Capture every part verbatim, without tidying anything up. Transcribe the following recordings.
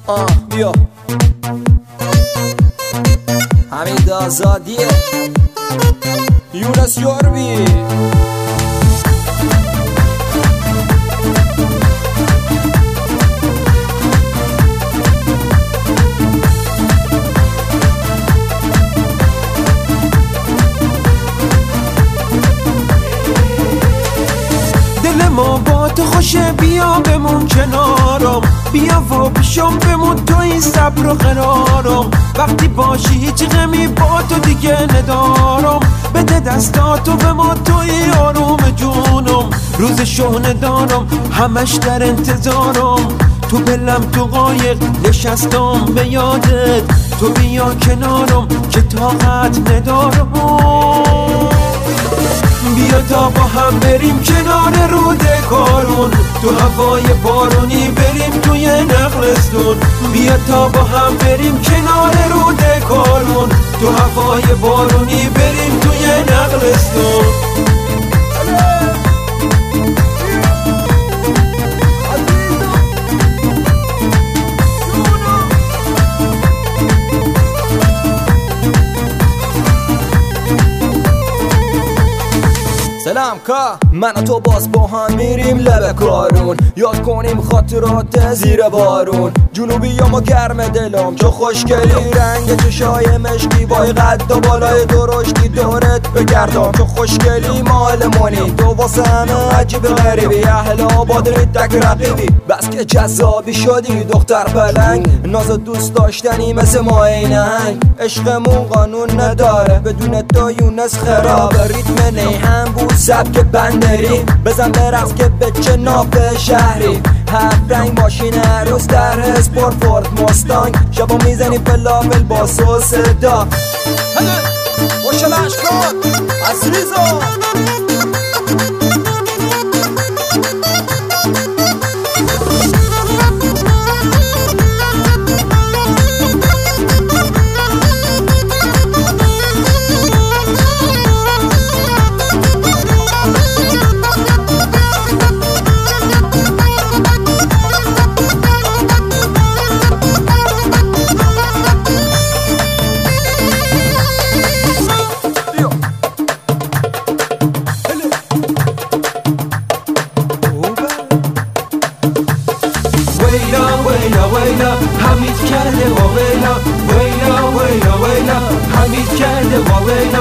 آه بیا حمید آزادیه یونس یوربی دل ما با تو خوشه، بیا بمون کنارم، بیا و پیشم بمون تو این صبر و قرارم. وقتی باشی هیچ غمی با تو دیگه ندارم، بده دستاتو به ما توی آروم جونم. روز شهنه دارم همش در انتظارم، تو بلم تو قایق نشستم به یادت، تو بیا کنارم که طاقت ندارم. بیا تا با هم بریم کنار رود کارون، تو هوای بارونی بریم توی نخلستون. بیا تا با هم بریم کنار رود کارون، تو هوای بارونی بریم توی نخلستون. سلام کا من و تو باز با هم میریم لب کارون، یاد کنیم خاطرات زیر بارون. جنوبی یا ما گرم دلم چو خوشگلی، رنگ چشای مشکی بای قد و بالای درشتی دورت بگردم چو خوشگلی. مال مونی تو واسه همه عجیب غریبی، اهل آباد ریدک رقیبی، بس که جذابی شدی دختر پلنگ. ناز دوست داشتنی مثل ما عینه‌نگ، عشقمون قانون نداره بدون تو یونس خراب. ریتم نیهم بود سبک بندری، بزن برقص که به چه ناف شهری. هفت رنگ ماشین عروس در اسپورت فورد مستانگ، شبا میزنی فلافل با سس دا. خوشل اشکان عزیزا حمید کرده و ویلا، ویلا ویلا ویلا حمید کرده و ویلا.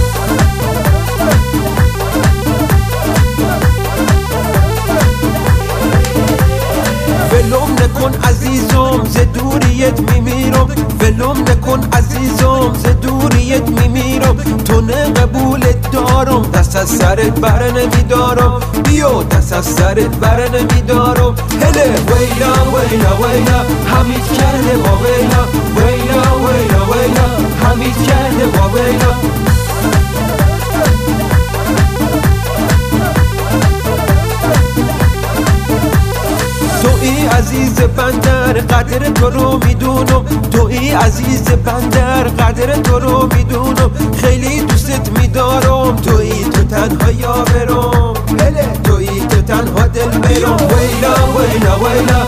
ولوم نکن عزیزم ز دوریت میمیرم، ولوم نکن عزیزم ز دوریت میمیرم. تو نه قبولت دارم دست از سرت بر نمیدارم، بیا دست از سرت بر نمیدارم. هله ویلا ویلا ویلا حمید کرده و ویلا، ویلا ویلا ویلا حمید کرده و ویلا. توی عزیز بندر قدر تو رو میدونم، توی عزیز بندر قدر تو رو میدونم. خیلی دوستت میدارم، توی تو تنها یاورم، توی تو تنها دل میرم. ویلا ویلا ویلا